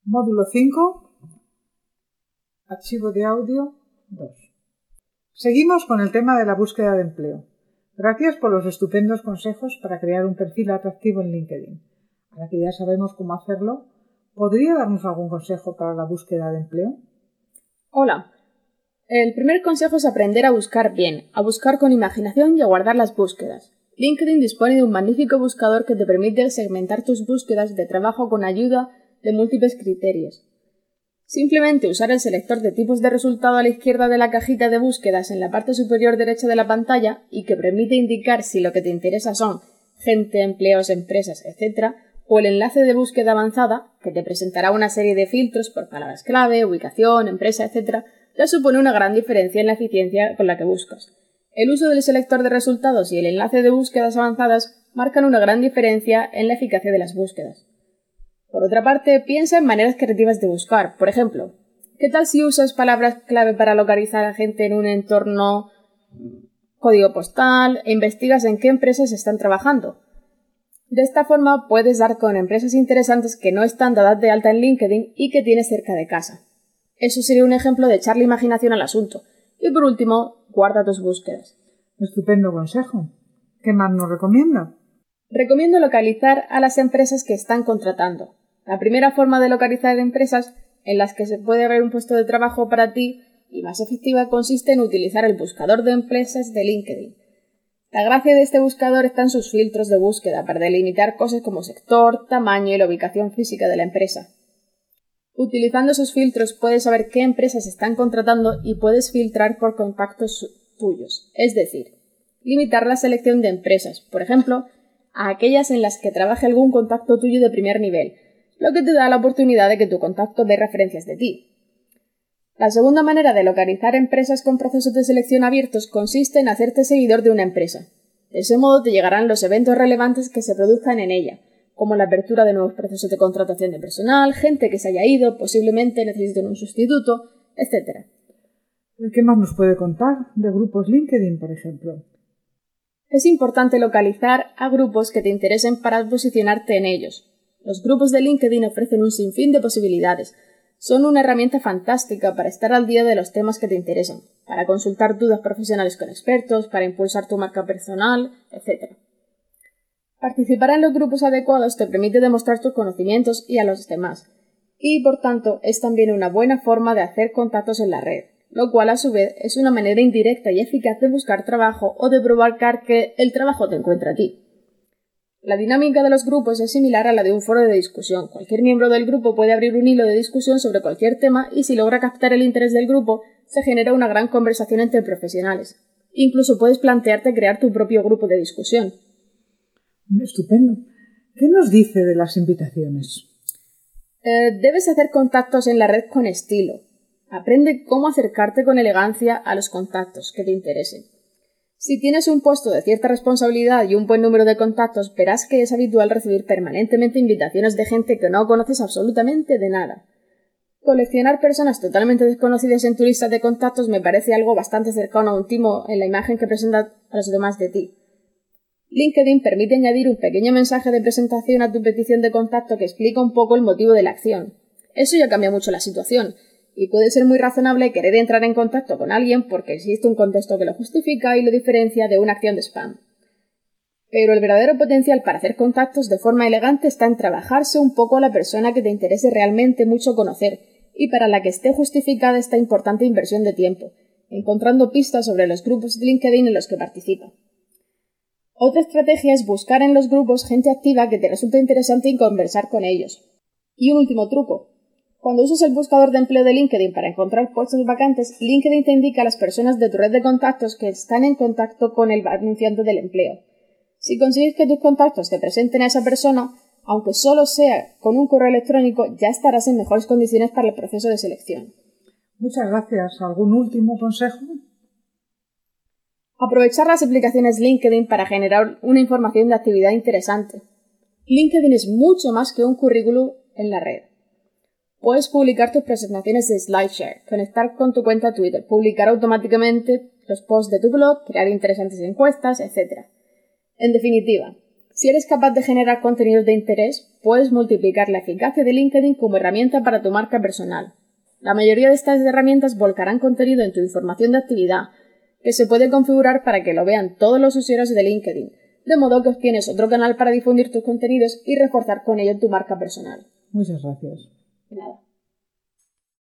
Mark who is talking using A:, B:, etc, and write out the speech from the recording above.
A: Módulo 5, archivo de audio 2. Seguimos con el tema de la búsqueda de empleo. Gracias por los estupendos consejos para crear un perfil atractivo en LinkedIn. Ahora que ya sabemos cómo hacerlo, ¿podría darnos algún consejo para la búsqueda de empleo?
B: Hola. El primer consejo es aprender a buscar bien, a buscar con imaginación y a guardar las búsquedas. LinkedIn dispone de un magnífico buscador que te permite segmentar tus búsquedas de trabajo con ayuda de múltiples criterios. Simplemente usar el selector de tipos de resultado a la izquierda de la cajita de búsquedas en la parte superior derecha de la pantalla y que permite indicar si lo que te interesa son gente, empleos, empresas, etc., o el enlace de búsqueda avanzada, que te presentará una serie de filtros por palabras clave, ubicación, empresa, etc., ya supone una gran diferencia en la eficiencia con la que buscas. El uso del selector de resultados y el enlace de búsquedas avanzadas marcan una gran diferencia en la eficacia de las búsquedas. Por otra parte, piensa en maneras creativas de buscar. Por ejemplo, ¿qué tal si usas palabras clave para localizar a gente en un entorno código postal e investigas en qué empresas están trabajando? De esta forma puedes dar con empresas interesantes que no están dadas de alta en LinkedIn y que tienes cerca de casa. Eso sería un ejemplo de echarle imaginación al asunto. Y por último, guarda tus búsquedas.
A: Estupendo consejo. ¿Qué más nos recomienda?
B: Recomiendo localizar a las empresas que están contratando. La primera forma de localizar empresas en las que se puede haber un puesto de trabajo para ti y más efectiva consiste en utilizar el buscador de empresas de LinkedIn. La gracia de este buscador está en sus filtros de búsqueda para delimitar cosas como sector, tamaño y la ubicación física de la empresa. Utilizando esos filtros puedes saber qué empresas están contratando y puedes filtrar por contactos tuyos, es decir, limitar la selección de empresas, por ejemplo, a aquellas en las que trabaje algún contacto tuyo de primer nivel, lo que te da la oportunidad de que tu contacto dé referencias de ti. La segunda manera de localizar empresas con procesos de selección abiertos consiste en hacerte seguidor de una empresa. De ese modo te llegarán los eventos relevantes que se produzcan en ella, como la apertura de nuevos procesos de contratación de personal, gente que se haya ido, posiblemente necesiten un sustituto, etc.
A: ¿Qué más nos puede contar de grupos LinkedIn, por ejemplo?
B: Es importante localizar a grupos que te interesen para posicionarte en ellos. Los grupos de LinkedIn ofrecen un sinfín de posibilidades. Son una herramienta fantástica para estar al día de los temas que te interesan, para consultar dudas profesionales con expertos, para impulsar tu marca personal, etc. Participar en los grupos adecuados te permite demostrar tus conocimientos y a los demás, y por tanto es también una buena forma de hacer contactos en la red, lo cual a su vez es una manera indirecta y eficaz de buscar trabajo o de provocar que el trabajo te encuentre a ti. La dinámica de los grupos es similar a la de un foro de discusión. Cualquier miembro del grupo puede abrir un hilo de discusión sobre cualquier tema y si logra captar el interés del grupo, se genera una gran conversación entre profesionales. Incluso puedes plantearte crear tu propio grupo de discusión.
A: Estupendo. ¿Qué nos dice de las invitaciones?
B: Debes hacer contactos en la red con estilo. Aprende cómo acercarte con elegancia a los contactos que te interesen. Si tienes un puesto de cierta responsabilidad y un buen número de contactos, verás que es habitual recibir permanentemente invitaciones de gente que no conoces absolutamente de nada. Coleccionar personas totalmente desconocidas en tu lista de contactos me parece algo bastante cercano a un timo en la imagen que presenta a los demás de ti. LinkedIn permite añadir un pequeño mensaje de presentación a tu petición de contacto que explica un poco el motivo de la acción. Eso ya cambia mucho la situación. Y puede ser muy razonable querer entrar en contacto con alguien porque existe un contexto que lo justifica y lo diferencia de una acción de spam. Pero el verdadero potencial para hacer contactos de forma elegante está en trabajarse un poco a la persona que te interese realmente mucho conocer y para la que esté justificada esta importante inversión de tiempo, encontrando pistas sobre los grupos de LinkedIn en los que participa. Otra estrategia es buscar en los grupos gente activa que te resulte interesante y conversar con ellos. Y un último truco. Cuando usas el buscador de empleo de LinkedIn para encontrar puestos vacantes, LinkedIn te indica a las personas de tu red de contactos que están en contacto con el anunciante del empleo. Si consigues que tus contactos te presenten a esa persona, aunque solo sea con un correo electrónico, ya estarás en mejores condiciones para el proceso de selección.
A: Muchas gracias. ¿Algún último consejo?
B: Aprovechar las aplicaciones LinkedIn para generar una información de actividad interesante. LinkedIn es mucho más que un currículum en la red. Puedes publicar tus presentaciones de SlideShare, conectar con tu cuenta Twitter, publicar automáticamente los posts de tu blog, crear interesantes encuestas, etc. En definitiva, si eres capaz de generar contenidos de interés, puedes multiplicar la eficacia de LinkedIn como herramienta para tu marca personal. La mayoría de estas herramientas volcarán contenido en tu información de actividad, que se puede configurar para que lo vean todos los usuarios de LinkedIn, de modo que obtienes otro canal para difundir tus contenidos y reforzar con ello tu marca personal.
A: Muchas gracias.
B: De nada.